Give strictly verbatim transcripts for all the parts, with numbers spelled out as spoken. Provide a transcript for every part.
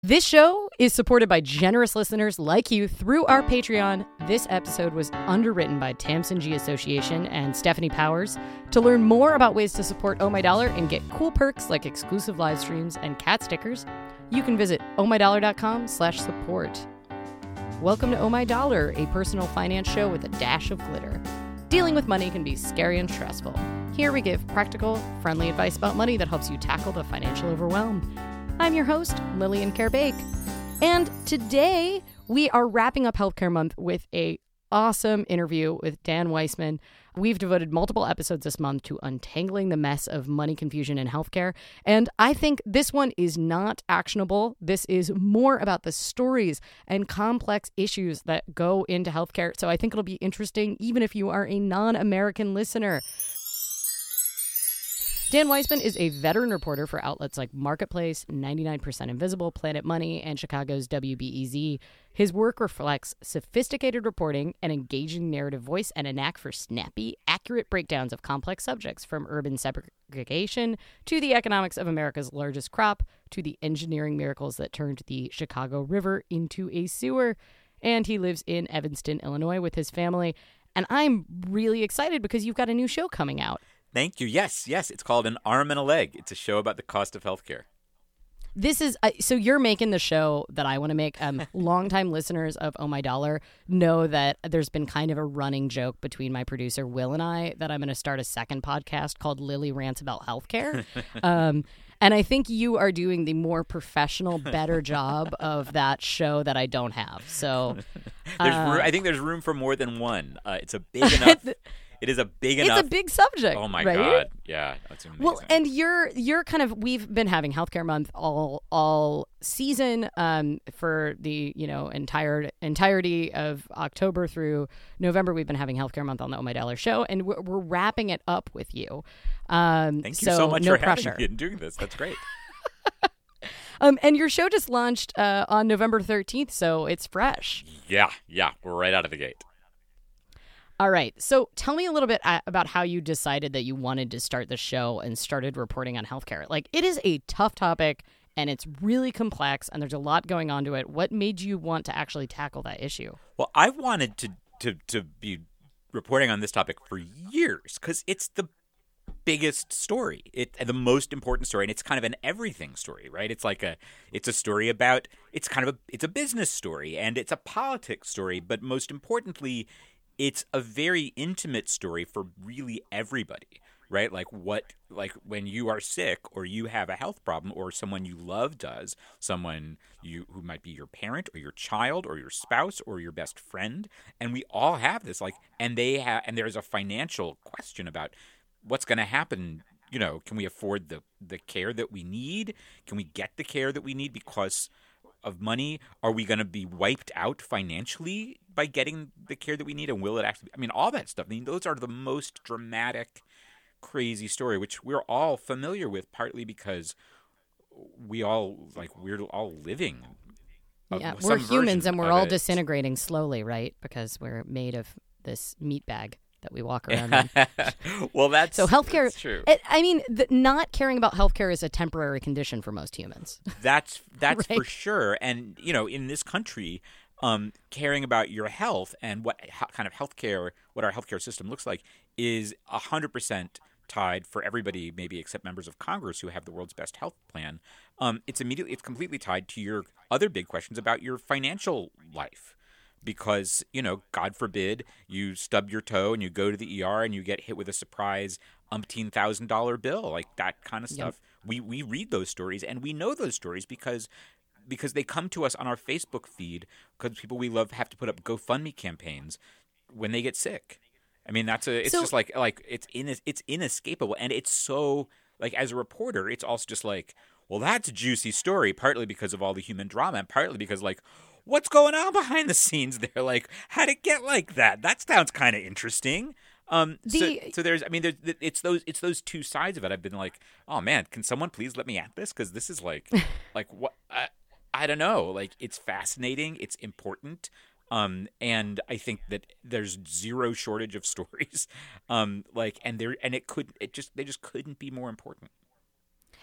This show is supported by generous listeners like you through our Patreon. This episode was underwritten by Tamsin G Association and Stephanie Powers. To learn more about ways to support Oh My Dollar and get cool perks like exclusive live streams and cat stickers, you can visit ohmydollar.com slash support. Welcome to Oh My Dollar, a personal finance show with a dash of glitter. Dealing with money can be scary and stressful. Here we give practical, friendly advice about money that helps you tackle the financial overwhelm. I'm your host, Lillian Kerbake, and today we are wrapping up Healthcare Month with a awesome interview with Dan Weissman. We've devoted multiple episodes this month to untangling the mess of money confusion in healthcare, and I think this one is not actionable. This is more about the stories and complex issues that go into healthcare, so I think it'll be interesting even if you are a non-American listener. Dan Weissman is a veteran reporter for outlets like Marketplace, ninety-nine percent Invisible, Planet Money, and Chicago's W B E Z. His work reflects sophisticated reporting, an engaging narrative voice, and a knack for snappy, accurate breakdowns of complex subjects, from urban segregation to the economics of America's largest crop to the engineering miracles that turned the Chicago River into a sewer. And he lives in Evanston, Illinois with his family. And I'm really excited because you've got a new show coming out. Thank you. Yes, yes. It's called An Arm and a Leg. It's a show about the cost of healthcare. This is uh, so you're making the show that I want to make. Um, longtime listeners of Oh My Dollar know that there's been kind of a running joke between my producer Will and I that I'm going to start a second podcast called Lily Rants About Healthcare. Um, and I think you are doing the more professional, better job of that show that I don't have. So there's uh, room, I think there's room for more than one. Uh, it's a big enough. It is a big enough. It's a big subject. Oh my right? God! Yeah, that's amazing. Well, and you're you're kind of we've been having Healthcare Month all all season um, for the you know entire entirety of October through November. We've been having Healthcare Month on the Oh My Dollar show, and we're, we're wrapping it up with you. Um, Thank you so so much no for pressure. having me and doing this. That's great. um, and your show just launched uh, on November thirteenth, so it's fresh. Yeah, yeah, we're right out of the gate. All right. So tell me a little bit about how you decided that you wanted to start the show and started reporting on healthcare. Like, it is a tough topic and it's really complex and there's a lot going on to it. What made you want to actually tackle that issue? Well, I wanted to to, to be reporting on this topic for years because it's the biggest story, it the most important story, and it's kind of an everything story, right? It's like a it's a story about it's kind of a it's a business story and it's a politics story, but most importantly, it's a very intimate story for really everybody, right? Like what, like when you are sick or you have a health problem or someone you love does, someone you who might be your parent or your child or your spouse or your best friend, and we all have this, like, and they have, and there's a financial question about what's going to happen. You know, can we afford the the care that we need? Can we get the care that we need because of money? Are we going to be wiped out financially by getting the care that we need? And will it actually, I mean, all that stuff. I mean, those are the most dramatic, crazy story, which we're all familiar with, partly because we all, like, we're all living. Yeah, we're humans and we're all disintegrating slowly, right? Because we're made of this meat bag that we walk around in. Well, that's so healthcare. That's true. It, I mean, the, not caring about healthcare is a temporary condition for most humans. That's that's right? for sure. And you know, in this country, um, caring about your health and what how, kind of healthcare, what our healthcare system looks like, is a hundred percent tied for everybody, maybe except members of Congress who have the world's best health plan. Um, it's immediately, it's completely tied to your other big questions about your financial life. Because, you know, God forbid you stub your toe and you go to the E R and you get hit with a surprise umpteen thousand dollar bill, like that kind of stuff. Yep. We we read those stories and we know those stories because because they come to us on our Facebook feed because people we love have to put up GoFundMe campaigns when they get sick. I mean, that's a it's so, just like like it's in it's inescapable, and it's so, like, as a reporter, it's also just like, well, that's a juicy story, partly because of all the human drama and partly because, like, what's going on behind the scenes there? Like, how'd it get like that? That sounds kind of interesting. Um, the, so, so there's, I mean, there's, it's those, it's those two sides of it. I've been like, oh man, can someone please let me at this? Because this is like, like what? I, I don't know. Like, it's fascinating. It's important. Um, and I think that there's zero shortage of stories. Um, like, and there, and it could, it just, they just couldn't be more important.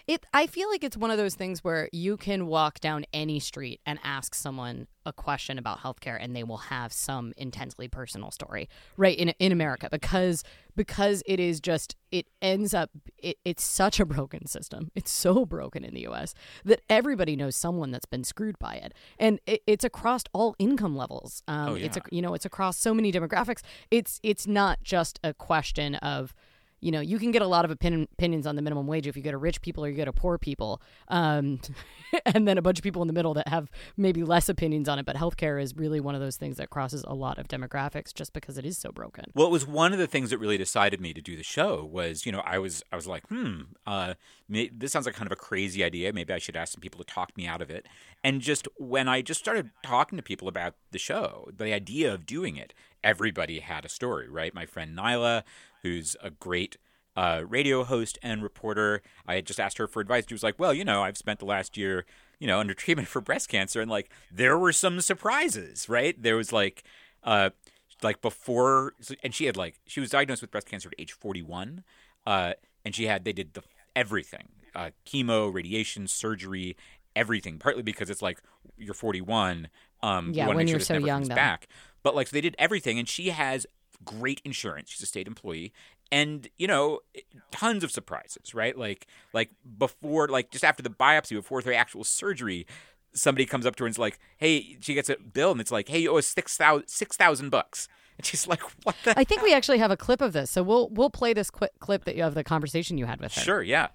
It. I feel like it's one of those things where you can walk down any street and ask someone a question about healthcare, and they will have some intensely personal story, right? In in America, because because it is just it ends up it, it's such a broken system. It's so broken in the U S that everybody knows someone that's been screwed by it, and it, it's across all income levels. Um, oh, yeah. It's a, you know it's across so many demographics. It's it's not just a question of. You know, you can get a lot of opinion, opinions on the minimum wage if you go to rich people or you go to poor people, um, and then a bunch of people in the middle that have maybe less opinions on it. But healthcare is really one of those things that crosses a lot of demographics just because it is so broken. Well, it was one of the things that really decided me to do the show was, you know, I was I was like, hmm, uh, may, this sounds like kind of a crazy idea. Maybe I should ask some people to talk me out of it. And just when I just started talking to people about the show, the idea of doing it, everybody had a story, right? My friend Nyla, who's a great uh, radio host and reporter. I had just asked her for advice. She was like, well, you know, I've spent the last year, you know, under treatment for breast cancer. And, like, there were some surprises, right? There was, like, uh, like before, and she had, like, she was diagnosed with breast cancer at age forty-one. Uh, and she had, they did the everything, uh, chemo, radiation, surgery, everything, partly because it's like, you're forty-one. Um, yeah, you when make you're sure so never young, comes though. Back. But, like, so they did everything, and she has great insurance. She's a state employee. And, you know, tons of surprises, right? Like, like before, like just after the biopsy, before the actual surgery, somebody comes up to her and is like, hey, she gets a bill and it's like, hey, you owe us six thousand six thousand bucks. And she's like, what the I think we actually have a clip of this. So we'll we'll play this qu- clip that you have the conversation you had with her. Sure, yeah.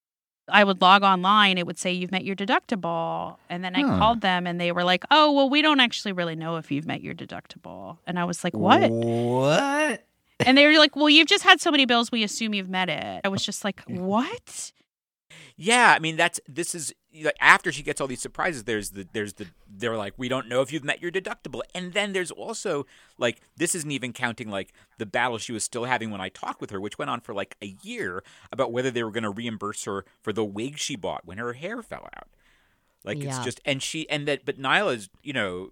I would log online. It would say you've met your deductible. And then I Huh. called them and they were like, oh, well, we don't actually really know if you've met your deductible. And I was like, what? What? And they were like, well, you've just had so many bills. We assume you've met it. I was just like, what? Yeah, I mean that's this is like, after she gets all these surprises. There's the there's the they're like, we don't know if you've met your deductible, and then there's also like this isn't even counting like the battle she was still having when I talked with her, which went on for like a year about whether they were going to reimburse her for the wig she bought when her hair fell out. Like it's Yeah. just and she and that but Nyla's you know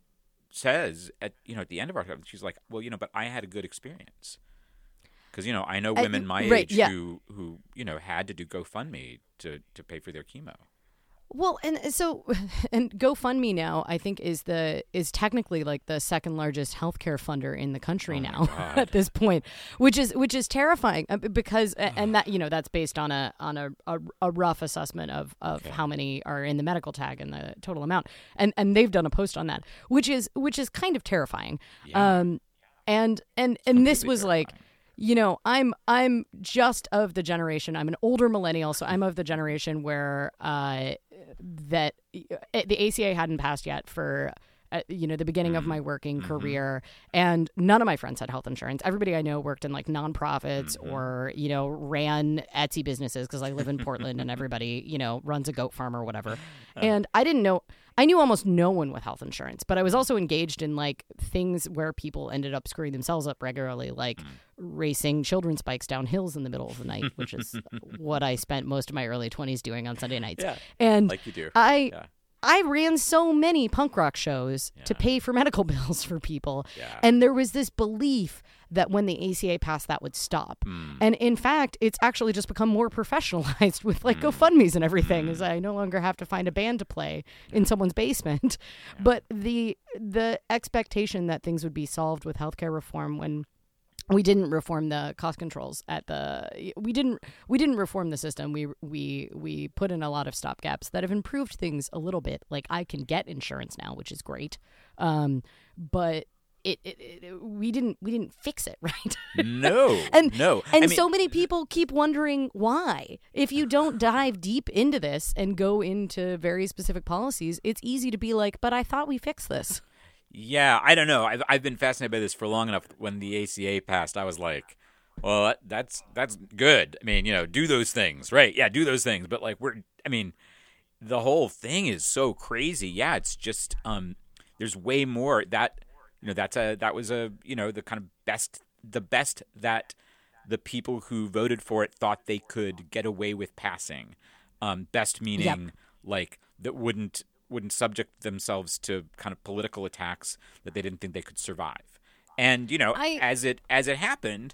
says at you know at the end of our time she's like, well you know but I had a good experience. Because, you know, I know I- women my right, age yeah. who, who, you know, had to do GoFundMe to, to pay for their chemo. Well, and so, and GoFundMe now, I think is the is technically like the second largest healthcare funder in the country Oh my now God. at this point, which is which is terrifying uh, because and that you know that's based on a on a, a, a rough assessment of, of Okay. how many are in the medical tag and the total amount, and and they've done a post on that, which is which is kind of terrifying, Yeah. um, and and and this Completely was like. terrifying. You know, I'm I'm just of the generation. I'm an older millennial, so I'm of the generation where uh, that uh, the A C A hadn't passed yet for uh, you know the beginning of my working Mhm. career, and none of my friends had health insurance. Everybody I know worked in like nonprofits Mhm. or you know ran Etsy businesses because I live in Portland, and everybody you know runs a goat farm or whatever. And I didn't know. I knew almost no one with health insurance, but I was also engaged in like things where people ended up screwing themselves up regularly, like racing children's bikes down hills in the middle of the night, which is what I spent most of my early twenties doing on Sunday nights. Yeah, And like you do. I Yeah. I ran so many punk rock shows to Yeah. pay for medical bills for people. Yeah. And there was this belief that when the A C A passed, that would stop. Mm. And in fact, it's actually just become more professionalized with like GoFundMe's and everything. Is I no longer have to find a band to play in someone's basement. But the the expectation that things would be solved with healthcare reform when we didn't reform the cost controls at the we didn't we didn't reform the system. We we we put in a lot of stopgaps that have improved things a little bit. Like I can get insurance now, which is great. Um, but it, it, it we didn't we didn't fix it, right? No, And- no. And I mean, so many people keep wondering why. If you don't dive deep into this and go into very specific policies, it's easy to be like, but I thought we fixed this. yeah, I don't know. I've I've been fascinated by this for long enough. When the A C A passed, I was like, well, that, that's that's good. I mean, you know, do those things, right? Yeah, do those things. But like, we're, I mean, the whole thing is so crazy. Yeah, it's just um, there's way more that you know. That's a that was a you know the kind of best the best that the people who voted for it thought they could get away with passing. Um, best meaning like that wouldn't wouldn't subject themselves to kind of political attacks that they didn't think they could survive. And you know, I- as it as it happened,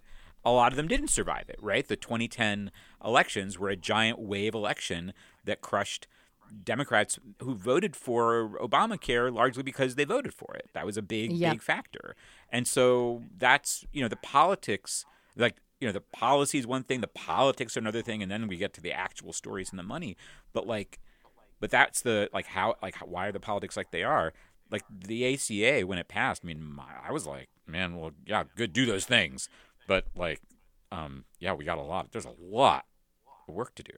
a lot of them didn't survive it, right? The twenty ten elections were a giant wave election that crushed Democrats who voted for Obamacare largely because they voted for it. That was a big, Yep. big factor. And so that's, you know, the politics, like, you know, the policy is one thing, the politics are another thing, and then we get to the actual stories and the money. But like, but that's the, like, how, like, how, why are the politics like they are? Like, the A C A, when it passed, I mean, my, I was like, man, well, yeah, good, do those things. But, like, um, yeah, we got a lot, there's a lot of work to do.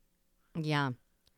Yeah.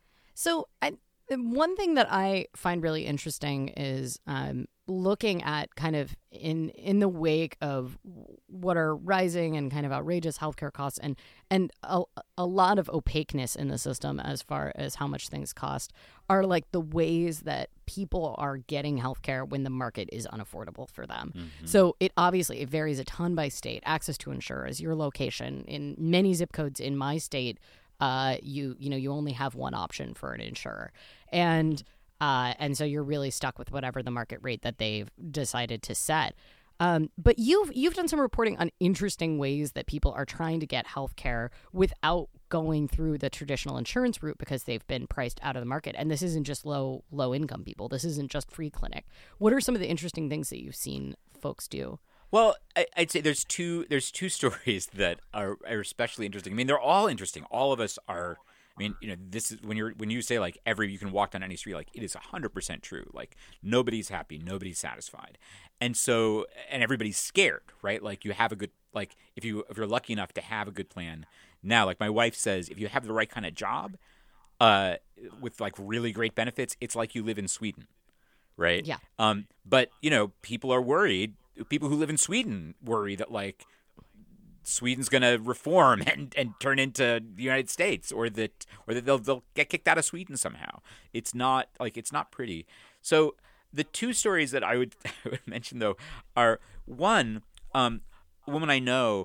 So I, one thing that I find really interesting is um, looking at kind of in in the wake of what are rising and kind of outrageous healthcare costs and and a, a lot of opaqueness in the system as far as how much things cost are like the ways that people are getting healthcare when the market is unaffordable for them. Mm-hmm. So it obviously it varies a ton by state. Access to insurers, your location in many zip codes in my state. Uh, you you know you only have one option for an insurer, and uh, and so you're really stuck with whatever the market rate that they've decided to set. Um, but you've you've done some reporting on interesting ways that people are trying to get health care without going through the traditional insurance route because they've been priced out of the market. And this isn't just low low income people. This isn't just free clinic. What are some of the interesting things that you've seen folks do? Well, I, I'd say there's two there's two stories that are, are especially interesting. I mean, they're all interesting. All of us are. I mean, you know, this is when you're when you say like every you can walk down any street, like it is a hundred percent true. Like nobody's happy, nobody's satisfied, and so and everybody's scared, right? Like you have a good like if you if you're lucky enough to have a good plan now, like my wife says, if you have the right kind of job, uh, with like really great benefits, it's like you live in Sweden, right? Yeah. Um, but you know, people are worried. People who live in Sweden worry that like Sweden's going to reform and, and turn into the United States, or that or that they'll they'll get kicked out of Sweden somehow. It's not like it's not pretty. So the two stories that I would, I would mention though are one, um, a woman I know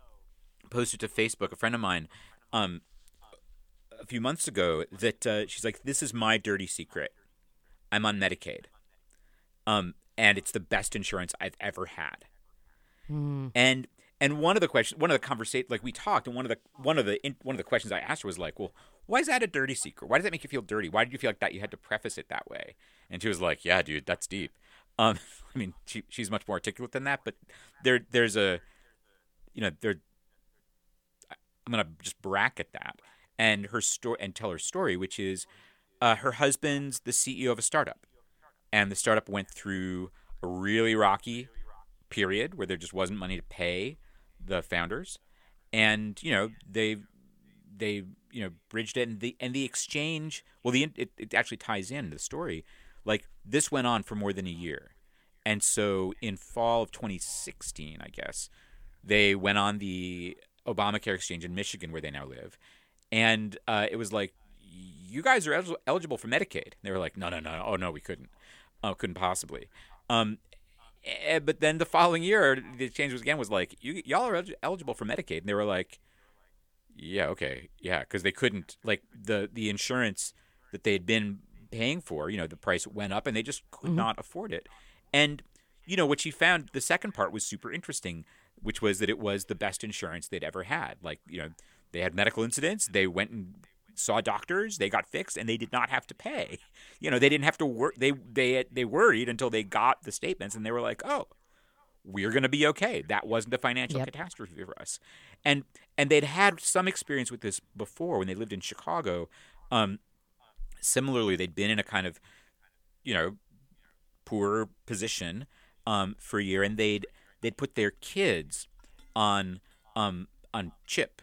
posted to Facebook, a friend of mine, um, a few months ago that uh, she's like, "This is my dirty secret. I'm on Medicaid." Um. And it's the best insurance I've ever had. Mm. And and one of the questions, one of the conversations, like we talked, and one of the one of the one of the questions I asked her was like, "Well, why is that a dirty secret? Why does that make you feel dirty? Why did you feel like that you had to preface it that way?" And she was like, "Yeah, dude, that's deep." Um, I mean, she she's much more articulate than that, but there there's a, you know, there. I'm gonna just bracket that and her story and tell her story, which is, uh, her husband's the C E O of a startup. And the startup went through a really rocky period where there just wasn't money to pay the founders, and you know they they you know bridged it, and the and the exchange. Well, the it, it actually ties in the story. Like this went on for more than a year, and so in fall of twenty sixteen, I guess they went on the Obamacare exchange in Michigan, where they now live, and uh, it was like, "You guys are el- eligible for Medicaid." And they were like, "No, no, no, oh no, we couldn't." Oh, couldn't possibly. Um, eh, but then the following year, the exchange was again was like, you, y'all are el- eligible for Medicaid. And they were like, yeah, okay, yeah, because they couldn't, like, the, the insurance that they had been paying for, you know, the price went up and they just could mm-hmm. not afford it. And, you know, what she found, the second part was super interesting, which was that it was the best insurance they'd ever had. Like, you know, they had medical incidents, they went and saw doctors, they got fixed, and they did not have to pay. You know, they didn't have to work. They they they worried until they got the statements, and they were like, "Oh, we're going to be okay. That wasn't a financial yep. catastrophe for us." And and they'd had some experience with this before when they lived in Chicago. Um, similarly, they'd been in a kind of, you know, poor position um, for a year, and they'd they'd put their kids on um, on CHIP,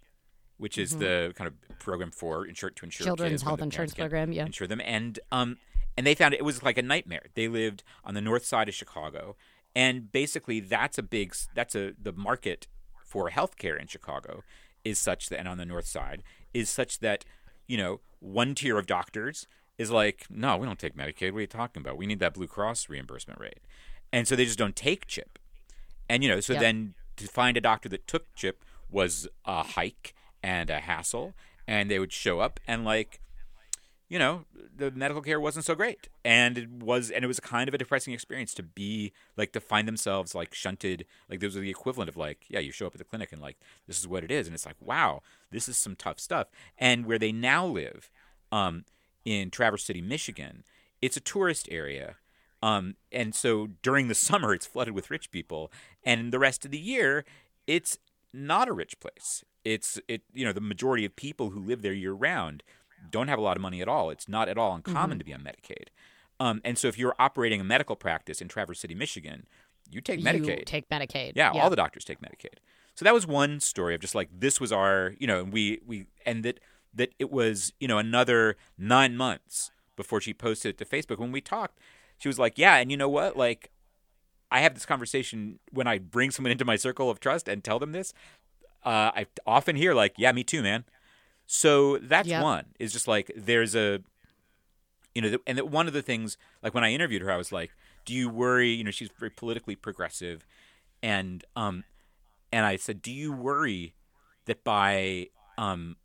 which is mm-hmm. the kind of program for insure to insure children's kids health insurance program, yeah, insure them, and um, and they found it, it was like a nightmare. They lived on the north side of Chicago, and basically that's a big that's a the market for healthcare in Chicago is such that, and on the north side is such that, you know, one tier of doctors is like, no, we don't take Medicaid. What are you talking about? We need that Blue Cross reimbursement rate, and so they just don't take CHIP, and you know, so yep. then to find a doctor that took CHIP was a hike and a hassle, and they would show up and like, you know, the medical care wasn't so great. And it was and it was kind of a depressing experience to be like to find themselves like shunted, like those are the equivalent of like, yeah, you show up at the clinic and like this is what it is, and it's like, wow, this is some tough stuff. And where they now live, um, in Traverse City, Michigan, it's a tourist area. Um, and so during the summer it's flooded with rich people, and the rest of the year it's not a rich place. It's it you know, the majority of people who live there year round don't have a lot of money at all. It's not at all uncommon mm-hmm. to be on Medicaid. Um, and so if you're operating a medical practice in Traverse City, Michigan, you take Medicaid. You take Medicaid. Yeah, yeah, all the doctors take Medicaid. So that was one story of just like, this was our, you know, and we, we and that that it was, you know, another nine months before she posted it to Facebook. When we talked, she was like, yeah, and you know what? Like, I have this conversation when I bring someone into my circle of trust and tell them this. Uh, I often hear like, yeah, me too, man. So that's yep. one, is just like there's a, you know, and that one of the things, like when I interviewed her, I was like, do you worry, you know, she's very politically progressive. And um, and I said, do you worry that by um,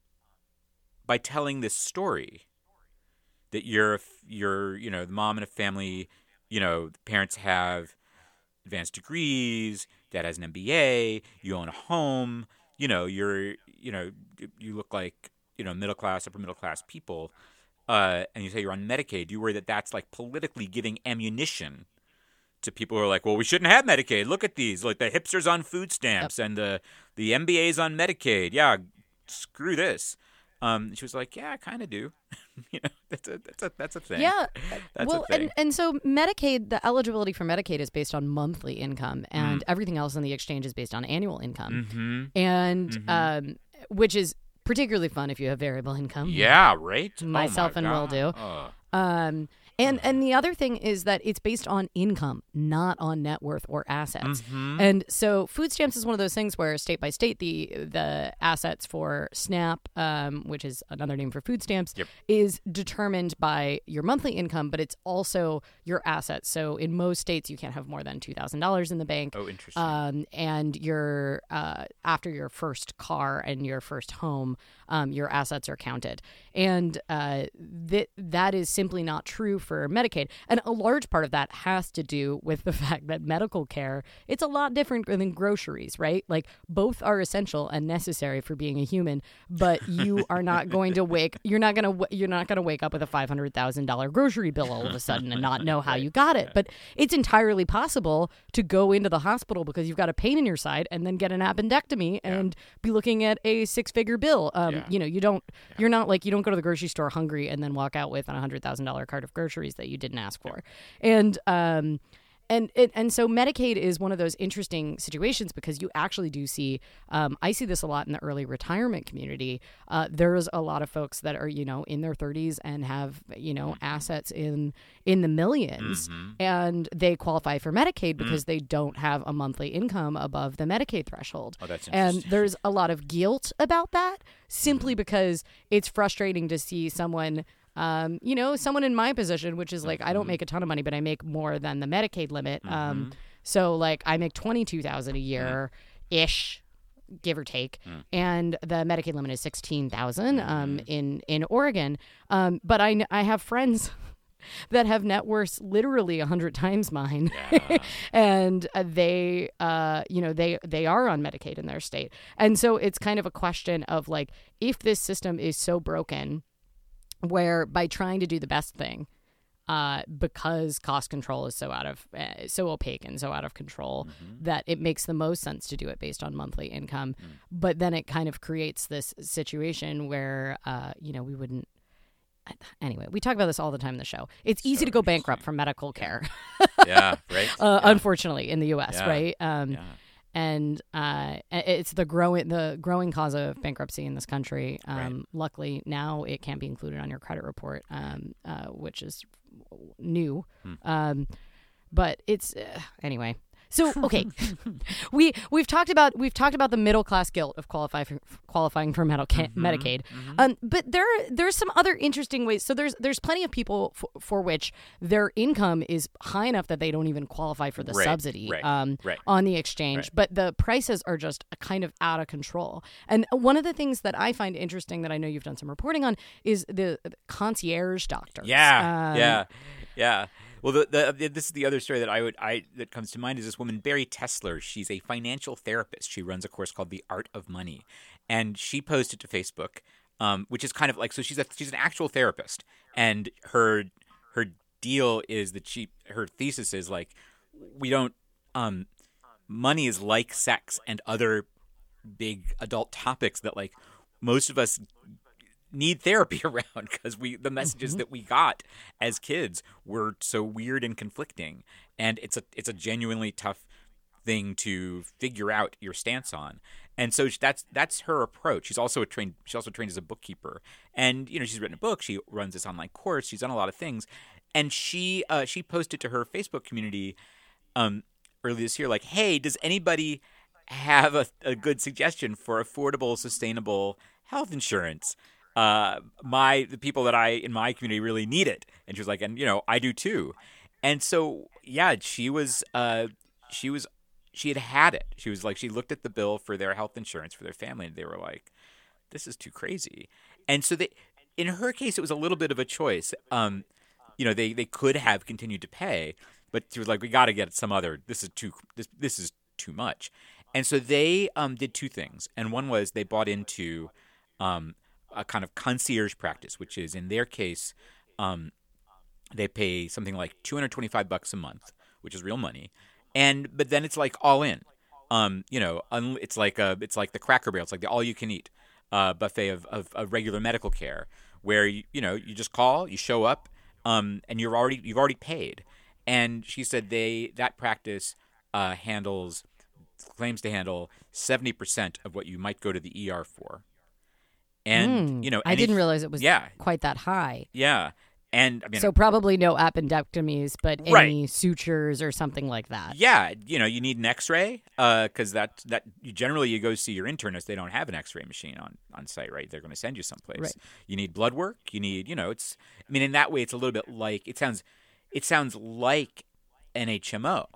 by telling this story that you're, you're, you know, the mom in a family, you know, the parents have advanced degrees, dad has an M B A, you own a home, you know, you're, you know, you look like, you know, middle class, upper middle class people, uh, and you say you're on Medicaid, do you worry that that's like politically giving ammunition to people who are like, well, we shouldn't have Medicaid. Look at these, like the hipsters on food stamps yep. and the the M B As on Medicaid. Yeah, screw this. Um, she was like, yeah, I kind of do. you know, that's a that's a that's a thing. Yeah. That's well, a thing. and and so Medicaid, the eligibility for Medicaid is based on monthly income, and mm. everything else in the exchange is based on annual income, mm-hmm. and mm-hmm. um, which is particularly fun if you have variable income. Yeah, right. Myself oh my and Will do. Oh. Um, and and the other thing is that it's based on income, not on net worth or assets. Mm-hmm. And so food stamps is one of those things where state by state, the the assets for SNAP, um, which is another name for food stamps, yep. is determined by your monthly income, but it's also your assets. So in most states, you can't have more than two thousand dollars in the bank. Oh, interesting. Um, and your uh, after your first car and your first home, um, your assets are counted. And uh, that that is simply not true for Medicaid. And a large part of that has to do with the fact that medical care, it's a lot different than groceries, right? Like both are essential and necessary for being a human, but you are not going to wake, you're not going to, you're not going to wake up with a five hundred thousand dollars grocery bill all of a sudden and not know how you got it. But it's entirely possible to go into the hospital because you've got a pain in your side and then get an appendectomy yeah. and be looking at a six figure bill. Um, yeah. You know, you don't, yeah. you're not like, you don't go to the grocery store hungry and then walk out with a one hundred thousand dollars cart of groceries that you didn't ask for. And um and it, and so Medicaid is one of those interesting situations because you actually do see um I see this a lot in the early retirement community. Uh there's a lot of folks that are, you know, in their thirties and have, you know, assets in in the millions mm-hmm. and they qualify for Medicaid because mm-hmm. they don't have a monthly income above the Medicaid threshold. Oh, that's interesting. And there's a lot of guilt about that simply because it's frustrating to see someone Um, you know, someone in my position, which is like, mm-hmm. I don't make a ton of money, but I make more than the Medicaid limit. Mm-hmm. Um, so like I make twenty-two thousand a year ish, give or take. Mm. And the Medicaid limit is sixteen thousand, mm-hmm. um, in, in Oregon. Um, but I, I have friends that have net worths literally a hundred times mine. Yeah. And uh, they, uh, you know, they, they are on Medicaid in their state. And so it's kind of a question of like, if this system is so broken, where by trying to do the best thing, uh, because cost control is so out of, uh, so opaque and so out of control mm-hmm. that it makes the most sense to do it based on monthly income. Mm. But then it kind of creates this situation where, uh, you know, we wouldn't, anyway, we talk about this all the time in the show. It's easy so to go bankrupt from medical care. yeah, right. Uh, yeah. Unfortunately, in the U S, yeah. right? Um, yeah. And uh, it's the growing the growing cause of bankruptcy in this country. Um, right. Luckily, now it can't be included on your credit report, um, uh, which is new. Hmm. Um, but it's uh, anyway. So okay, we we've talked about we've talked about the middle class guilt of qualifying qualifying for Medica- Mm-hmm, Medicaid, mm-hmm. um, but there there's some other interesting ways. So there's there's plenty of people f- for which their income is high enough that they don't even qualify for the Right, subsidy right, um, right. on the exchange, Right. but the prices are just kind of out of control. And one of the things that I find interesting that I know you've done some reporting on is the, the concierge doctors. Yeah, Um, yeah, yeah. Well, the, the this is the other story that I would I that comes to mind is this woman Barry Tesler. She's a financial therapist. She runs a course called The Art of Money, and she posted to Facebook, um, which is kind of like so she's a she's an actual therapist, and her her deal is that she her thesis is like we don't um, money is like sex and other big adult topics that like most of us need therapy around because we the messages that we got as kids were so weird and conflicting, and it's a it's a genuinely tough thing to figure out your stance on. And so that's that's her approach. She's also a trained she's also trained as a bookkeeper, and you know she's written a book. She runs this online course. She's done a lot of things, and she uh, she posted to her Facebook community um, early this year like, "Hey, does anybody have a, a good suggestion for affordable, sustainable health insurance? Uh, my the people that I in my community really need it." And she was like, "And you know, I do too." And so, yeah, she was, uh, she was, she had had it. She was like, she looked at the bill for their health insurance for their family, and they were like, "This is too crazy." And so, they, in her case, it was a little bit of a choice. Um, you know, they they could have continued to pay, but she was like, "We got to get some other. This is too. This this is too much." And so they um, did two things, and one was they bought into um, a kind of concierge practice, which is in their case, um, they pay something like two hundred twenty-five bucks a month, which is real money, and but then it's like all in, um, you know, un- it's like a it's like the Cracker Barrel, it's like the all you can eat uh, buffet of, of, of regular medical care, where you you know you just call, you show up, um, and you're already you've already paid. And she said they that practice uh, handles. claims to handle seventy percent of what you might go to the E R for. And, Mm, you know, I and didn't if- realize it was yeah, quite that high. yeah. And I mean, So probably no appendectomies, but any Right. sutures or something like that. yeah, you know, you need an X-ray because that that you, generally you go see your internist. They don't have an X-ray machine on, on site, right? They're going to send you someplace. Right. You need blood work. You need, you know, it's. I mean, in that way, it's a little bit like it sounds. It sounds like an H M O,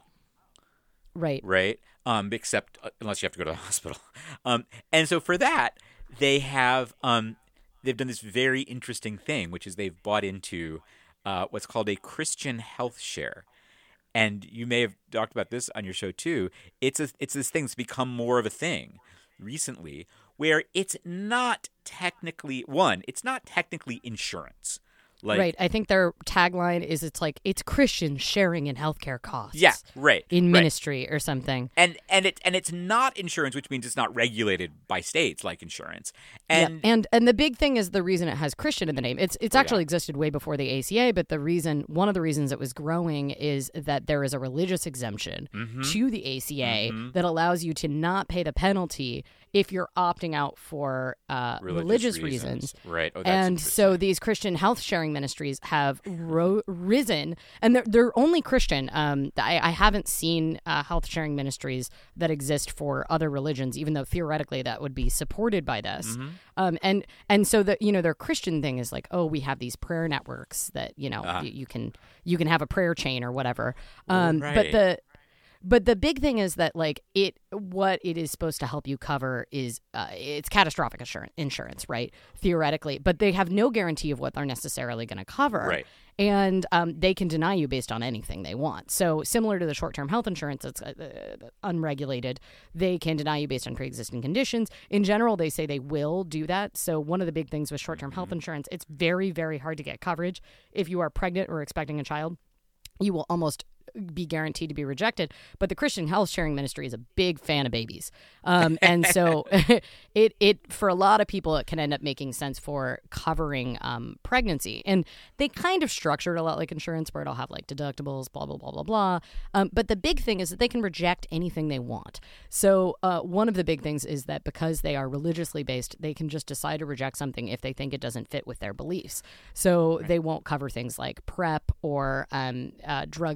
Right. right? Um, except uh, unless you have to go to the hospital. Um, and so for that, they have um, they've done this very interesting thing, which is they've bought into uh, what's called a Christian health share. And you may have talked about this on your show too. It's a, it's this thing that's become more of a thing recently, where it's not technically one. It's not technically insurance. Like, right. I think their tagline is it's like it's Christians sharing in healthcare costs. Yeah, right. In right. ministry or something. And and it and it's not insurance, which means it's not regulated by states like insurance. And yeah. and and the big thing is the reason it has Christian in the name. It's it's Oh, actually yeah. existed way before the A C A, but the reason one of the reasons it was growing is that there is a religious exemption Mm-hmm. to the A C A Mhm. that allows you to not pay the penalty if you're opting out for uh, religious, reasons. Right. Oh, that's And so interesting. these Christian health sharing ministries have ro- risen, and they're, they're only Christian. Um, I, I haven't seen uh, health sharing ministries that exist for other religions, even though theoretically that would be supported by this. Mm-hmm. Um, and and so the you know their Christian thing is like, oh, we have these prayer networks that you know Ah. you, you can you can have a prayer chain or whatever. Um, But Right. the But the big thing is that, like, it what it is supposed to help you cover is uh, it's catastrophic insurance, insurance, right? Theoretically, but they have no guarantee of what they're necessarily going to cover, Right. And um, they can deny you based on anything they want. So similar to the short-term health insurance, it's uh, uh, unregulated. They can deny you based on pre-existing conditions. In general, they say they will do that. So one of the big things with short-term health insurance, it's very, very hard to get coverage if you are pregnant or expecting a child. You will almost be guaranteed to be rejected. But the Christian Health Sharing Ministry is a big fan of babies. Um, and so it, it, for a lot of people, it can end up making sense for covering um, pregnancy. And they kind of structure it a lot like insurance, where it'll have like deductibles, blah, blah, blah, blah, blah. Um, but the big thing is that they can reject anything they want. So uh, one of the big things is that because they are religiously based, they can just decide to reject something if they think it doesn't fit with their beliefs. So they won't cover things like PrEP or um, uh, drugs for H I V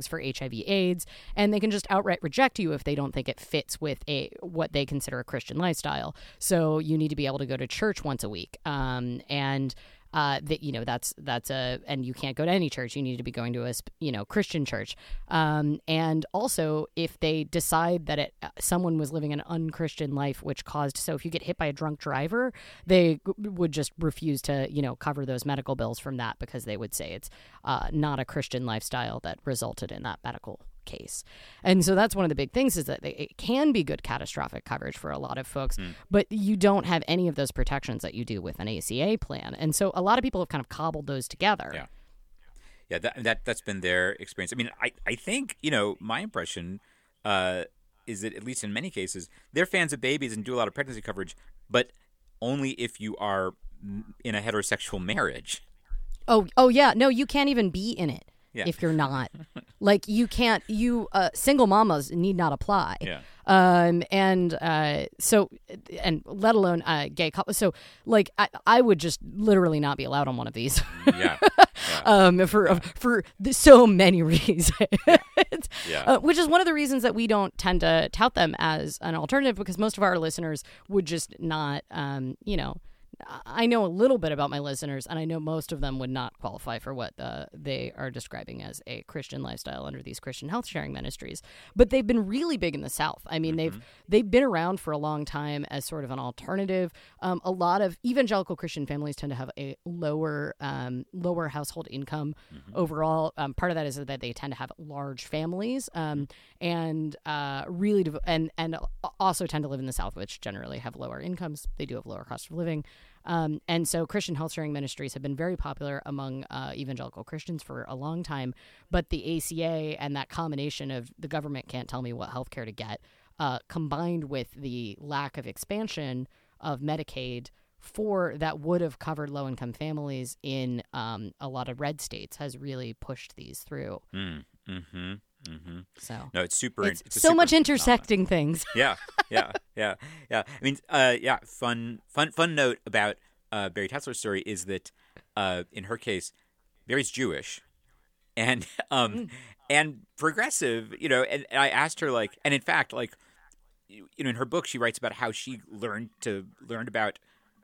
I V AIDS, and they can just outright reject you if they don't think it fits with a what they consider a Christian lifestyle. So you need to be able to go to church once a week, um, and uh, that you know that's that's a and you can't go to any church. You need to be going to a you know Christian church, um, and also if they decide that it someone was living an unchristian life, which caused so if you get hit by a drunk driver, they g- would just refuse to you know cover those medical bills from that because they would say it's uh, not a Christian lifestyle that resulted in that medical case. And so that's one of the big things is that it can be good catastrophic coverage for a lot of folks, mm. but you don't have any of those protections that you do with an A C A plan. And so a lot of people have kind of cobbled those together. Yeah. Yeah, that, that, that's been their experience. I mean, I, I think, you know, my impression uh, is that at least in many cases, they're fans of babies and do a lot of pregnancy coverage, but only if you are in a heterosexual marriage. Oh, oh yeah. No, you can't even be in it. Yeah. If you're not, like you can't, you uh, single mamas need not apply. Yeah. Um, and uh, so, and let alone uh, gay couples. So, like, I, I would just literally not be allowed on one of these. Yeah. yeah. um, for yeah. for the, so many reasons. yeah. yeah. Uh, which is one of the reasons that we don't tend to tout them as an alternative, because most of our listeners would just not, um, you know. I know a little bit about my listeners, and I know most of them would not qualify for what uh, they are describing as a Christian lifestyle under these Christian health sharing ministries. But they've been really big in the South. I mean, mm-hmm. they've they've been around for a long time as sort of an alternative. Um, a lot of evangelical Christian families tend to have a lower um, lower household income mm-hmm. overall. Um, part of that is that they tend to have large families um, and uh, really dev- and and also tend to live in the South, which generally have lower incomes. They do have lower cost of living. Um, and so Christian health sharing ministries have been very popular among uh, evangelical Christians for a long time. But the A C A and that combination of the government can't tell me what health care to get, uh, combined with the lack of expansion of Medicaid for that would have covered low-income families in um, a lot of red states, has really pushed these through. Mm, mm-hmm. Mm-hmm. So no, it's super. It's, it's so super much intersecting phenomenon. Things. yeah, yeah, yeah, yeah. I mean, uh, yeah. Fun, fun, fun note about uh, Barry Tetzler's story is that uh, in her case, Barry's Jewish, and um, mm. and progressive. You know, and, and I asked her like, and in fact, like, you know, in her book, she writes about how she learned to learned about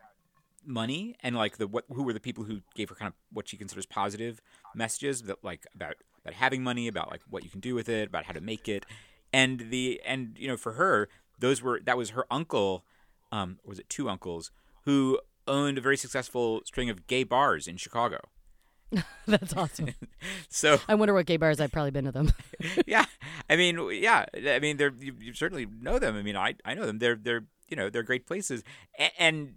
money and like the what who were the people who gave her kind of what she considers positive messages that like about. about having money, about like what you can do with it, about how to make it, and the and you know for her those were that was her uncle, um, or was it two uncles who owned a very successful string of gay bars in Chicago. That's awesome. So I wonder what gay bars I've probably been to them. yeah, I mean, yeah, I mean, they're you, you certainly know them. I mean, I I know them. They're they're you know they're great places, and, and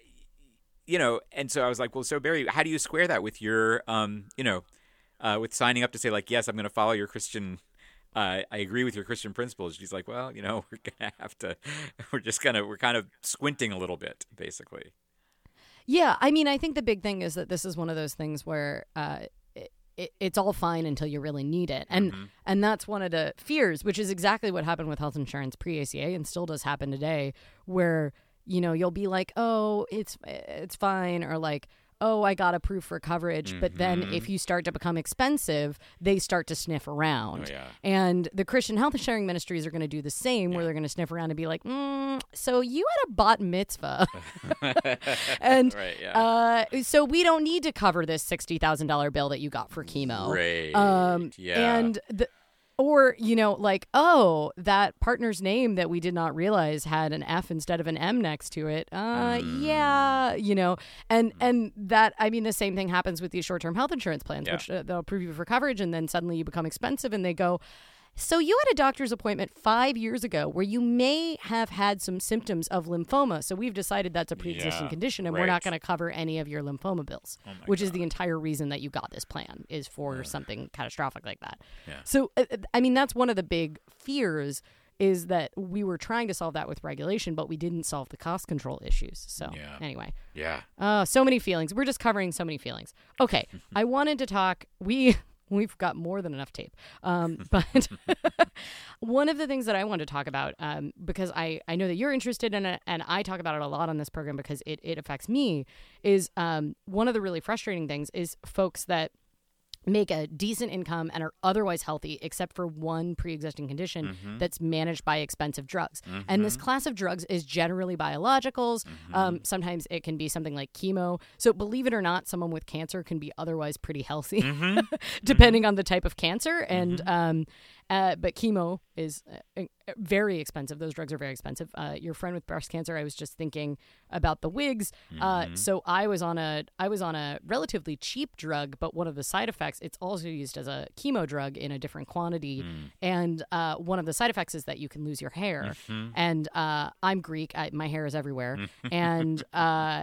you know, and so I was like, well, so Barry, how do you square that with your um you know. Uh, with signing up to say, like, yes, I'm going to follow your Christian, uh, I agree with your Christian principles. She's like, well, you know, we're going to have to, we're just going to, we're kind of squinting a little bit, basically. Yeah. I mean, I think the big thing is that this is one of those things where uh, it, it, it's all fine until you really need it. And mm-hmm. and that's one of the fears, which is exactly what happened with health insurance pre-A C A and still does happen today, where, you know, you'll be like, oh, it's it's fine, or like, oh, I got approved for coverage. Mm-hmm. But then if you start to become expensive, they start to sniff around. Oh, yeah. And the Christian health sharing ministries are going to do the same, yeah. where they're going to sniff around and be like, mm, so you had a bat mitzvah. and right, yeah. uh, so we don't need to cover this sixty thousand dollars bill that you got for chemo. Right. Um, yeah. And the Or, you know, like, oh, that partner's name that we did not realize had an F instead of an M next to it. Uh, mm. Yeah, you know, and and that, I mean, the same thing happens with these short-term health insurance plans, yeah. which uh, they'll approve you for coverage, and then suddenly you become expensive, and they go, so you had a doctor's appointment five years ago where you may have had some symptoms of lymphoma. So we've decided that's a pre-existing yeah, condition, and right. we're not going to cover any of your lymphoma bills, oh which God. is the entire reason that you got this plan, is for yeah. something catastrophic like that. Yeah. So, uh, I mean, that's one of the big fears, is that we were trying to solve that with regulation, but we didn't solve the cost control issues. So yeah. anyway. Yeah. Uh, so many feelings. We're just covering so many feelings. Okay. I wanted to talk. We... We've got more than enough tape. Um, but one of the things that I want to talk about, um, because I, I know that you're interested in it, and I talk about it a lot on this program because it, it affects me, is um, one of the really frustrating things is folks that make a decent income and are otherwise healthy except for one pre-existing condition mm-hmm. that's managed by expensive drugs. Mm-hmm. And this class of drugs is generally biologicals. Mm-hmm. Um, sometimes it can be something like chemo. So believe it or not, someone with cancer can be otherwise pretty healthy, Mm-hmm. depending on the type of cancer. And Mm-hmm. um, uh, but chemo is uh, very expensive. Those drugs are very expensive. Uh, your friend with breast cancer, I was just thinking about the wigs. Mm-hmm. Uh, so I was on a I was on a relatively cheap drug, but one of the side effects, it's also used as a chemo drug in a different quantity. Mm. And uh, one of the side effects is that you can lose your hair. Mhm. And uh, I'm Greek. I, my hair is everywhere. and uh,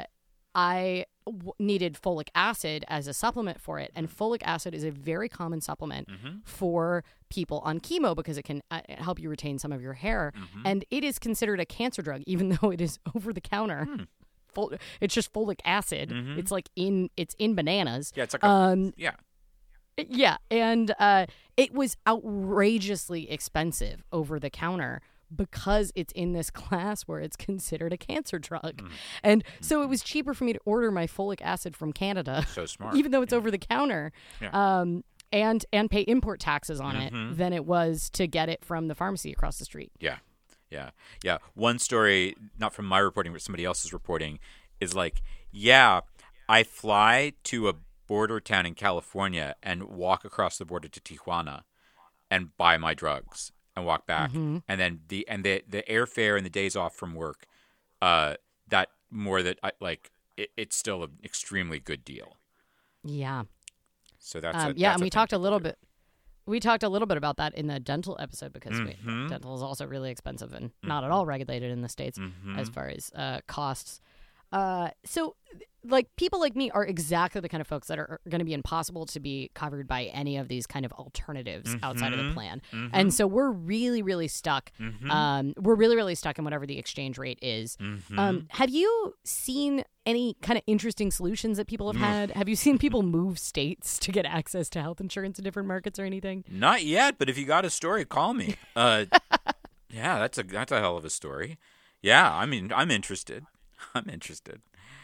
I w- needed folic acid as a supplement for it. And folic acid is a very common supplement Mhm. for people on chemo because it can uh, help you retain some of your hair. Mhm. And it is considered a cancer drug, even though it is over the counter. Hmm. Fol- It's just folic acid. Mhm. It's like in it's in bananas. Yeah, it's like a, Um, yeah. yeah, and uh, it was outrageously expensive over the counter because it's in this class where it's considered a cancer drug. Mm. And so it was cheaper for me to order my folic acid from Canada, So smart. even though it's over the counter, Yeah. um, and and pay import taxes on Mhm. it than it was to get it from the pharmacy across the street. Yeah, yeah, yeah. One story, not from my reporting, but somebody else's reporting, is like, yeah, I fly to a border town in California and walk across the border to Tijuana and buy my drugs and walk back, Mm-hmm. and then the and the the airfare and the days off from work, uh, that more that I like, it, it's still an extremely good deal. Yeah. So that's Um, a, yeah, that's and a we thing talked a people little do. bit. We talked a little bit about that in the dental episode because we, Mhm. dental is also really expensive and not at all regulated in the States Mhm. as far as uh, costs. Uh, so, like, people like me are exactly the kind of folks that are going to be impossible to be covered by any of these kind of alternatives outside of the Mhm. plan. Mhm. And so we're really, really stuck. Mhm. Um, we're really, really stuck in whatever the exchange rate is. Mhm. Um, have you seen any kind of interesting solutions that people have Mm. had? Have you seen people move states to get access to health insurance in different markets or anything? Not yet, but if you got a story, call me. Uh, yeah, that's a that's a hell of a story. Yeah, I mean, I'm interested. I'm interested.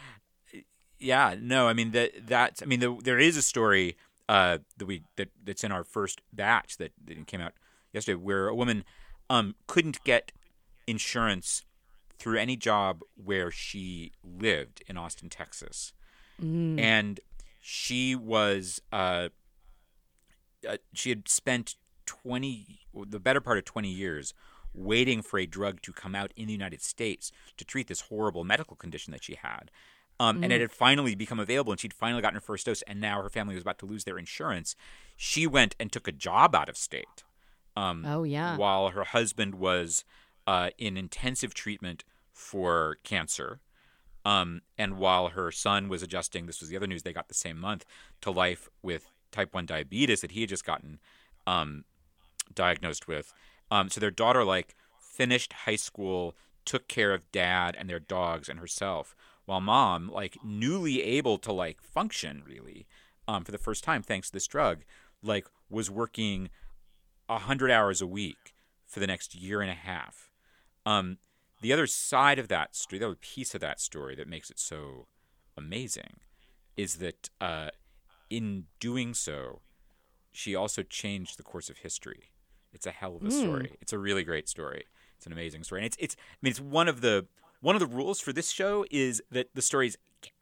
Yeah, no, I mean that that's I mean the, there is a story uh, that we that that's in our first batch that, that came out yesterday where a woman um, couldn't get insurance through any job where she lived in Austin, Texas, Mm. and she was uh, uh, she had spent twenty the better part of twenty years waiting for a drug to come out in the United States to treat this horrible medical condition that she had. Um, And it had finally become available, and she'd finally gotten her first dose, and now her family was about to lose their insurance. She went and took a job out of state um, Oh, yeah. while her husband was uh, in intensive treatment for cancer. Um, and while her son was adjusting, this was the other news they got the same month, to life with type one diabetes that he had just gotten um, diagnosed with. Um, so their daughter, like, finished high school, took care of dad and their dogs and herself, while mom, like, newly able to, like, function, really, um, for the first time, thanks to this drug, like, was working one hundred hours a week for the next year and a half. Um, the other side of that story, the other piece of that story that makes it so amazing is that uh, in doing so, she also changed the course of history. It's a hell of a story. It's a really great story. It's an amazing story. And it's it's I mean it's one of the one of the rules for this show is that the stories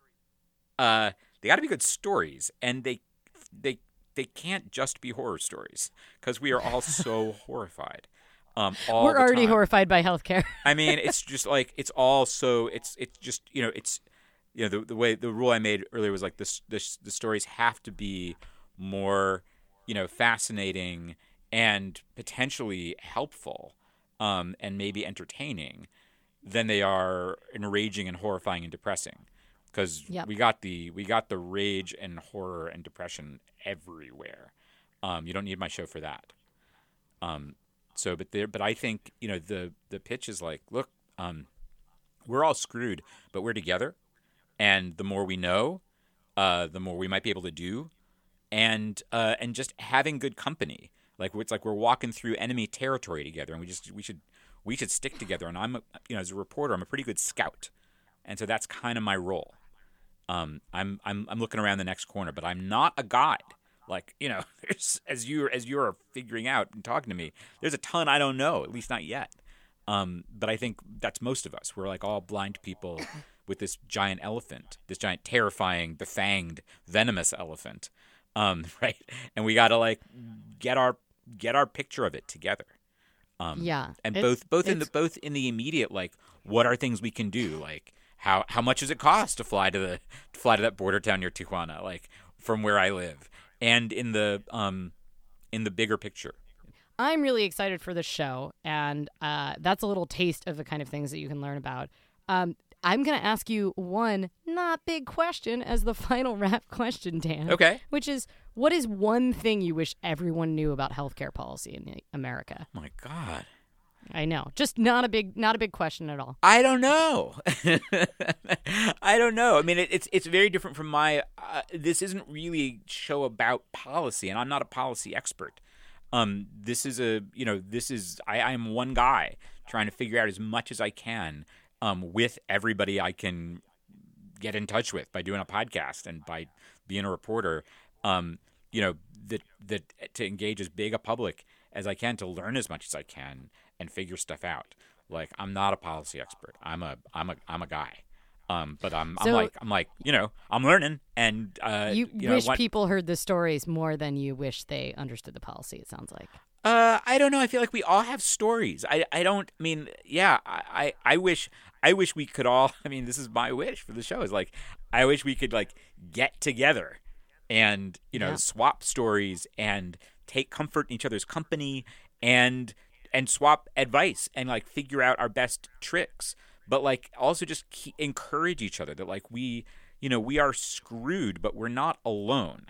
uh they got to be good stories, and they they they can't just be horror stories because we are all so horrified. Um all We're the already time. horrified by healthcare. I mean, it's just like it's all so it's it's just you know it's you know the the way the rule I made earlier was like this this the stories have to be more you know fascinating and potentially helpful um, and maybe entertaining than they are enraging and horrifying and depressing because Yep. we got the we got the rage and horror and depression everywhere. Um, you don't need my show for that. Um, so, but there, but I think you know the the pitch is like, look, um, we're all screwed, but we're together, and the more we know, uh, the more we might be able to do, and uh, and just having good company. Like it's like we're walking through enemy territory together, and we just we should we should stick together. And I'm a, you know as a reporter, I'm a pretty good scout, and so that's kind of my role. Um, I'm I'm I'm looking around the next corner, but I'm not a guide. Like, you know, there's, as you as you're figuring out and talking to me, there's a ton I don't know, at least not yet. Um, but I think that's most of us. We're like all blind people with this giant elephant, this giant, terrifying, befanged, venomous elephant, um, right? And we got to like get our get our picture of it together. Um, yeah, and it's, both both in the it's- both in the immediate, like, what are things we can do? Like, how how much does it cost to fly to the to fly to that border town near Tijuana, like from where I live, and in the um in the bigger picture. I'm really excited for the show, and uh, that's a little taste of the kind of things that you can learn about. Um, I'm going to ask you one not big question as the final wrap question, Dan. Okay. Which is, what is one thing you wish everyone knew about healthcare policy in America? Oh my God. I know, just not a big, not a big question at all. I don't know. I don't know. I mean, it, it's it's very different from my. Uh, this isn't really a show about policy, and I'm not a policy expert. Um, this is a you know this is I I am one guy trying to figure out as much as I can um, with everybody I can get in touch with by doing a podcast and by being a reporter. Um, you know that that to engage as big a public as I can, to learn as much as I can and figure stuff out. Like, I'm not a policy expert. I'm a I'm a I'm a guy. Um, but I'm I'm So- like I'm like you know I'm learning, and uh, You, you know, wish what- people heard the stories more than you wish they understood the policy, it sounds like. Uh, I don't know. I feel like we all have stories. I, I don't. I mean, yeah. I, I, I wish. I wish we could all. I mean, this is my wish for the show. Is like, I wish we could like get together, and you know, Yeah. swap stories and take comfort in each other's company, and and swap advice and like figure out our best tricks. But like also just keep, encourage each other that like we, you know, we are screwed, but we're not alone.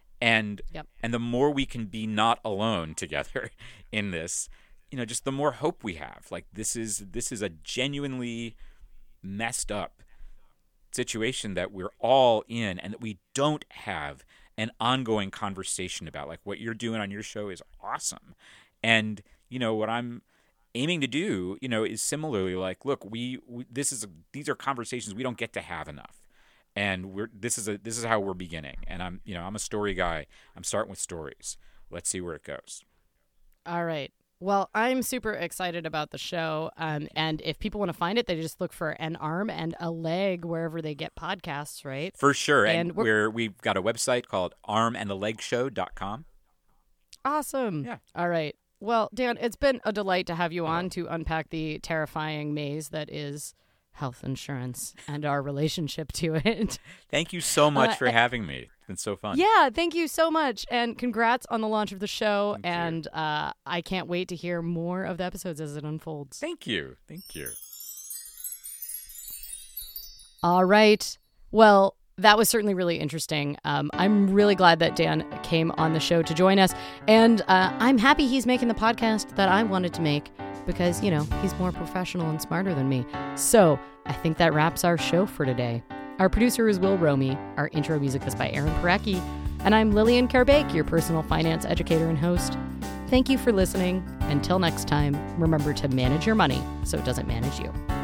And Yep. and the more we can be not alone together in this, you know, just the more hope we have. Like this is this is a genuinely messed up situation that we're all in, and that we don't have an ongoing conversation about. Like what you're doing on your show is awesome. And, you know, what I'm aiming to do, you know, is similarly like, look, we, we this is a, these are conversations we don't get to have enough. And we're this is a this is how we're beginning. And I'm you know I'm a story guy. I'm starting with stories. Let's see where it goes. All right. Well, I'm super excited about the show. Um, and if people want to find it, they just look for An Arm and a Leg wherever they get podcasts, right? For sure. And, And we're- we're, we've got a website called arm and a leg show dot com. Awesome. Yeah. All right. Well, Dan, it's been a delight to have you on to unpack the terrifying maze that is health insurance and our relationship to it. Thank you so much Uh, for having me. It's been so fun. Yeah, thank you so much. And congrats on the launch of the show. Thank you. and uh, I can't wait to hear more of the episodes as it unfolds. Thank you. Thank you. All right. Well, that was certainly really interesting. Um, I'm really glad that Dan came on the show to join us. And uh, I'm happy he's making the podcast that I wanted to make because, you know, he's more professional and smarter than me. So I think that wraps our show for today. Our producer is Will Romy. Our intro music is by Aaron Parecki. And I'm Lillian Carbake, your personal finance educator and host. Thank you for listening. Until next time, remember to manage your money so it doesn't manage you.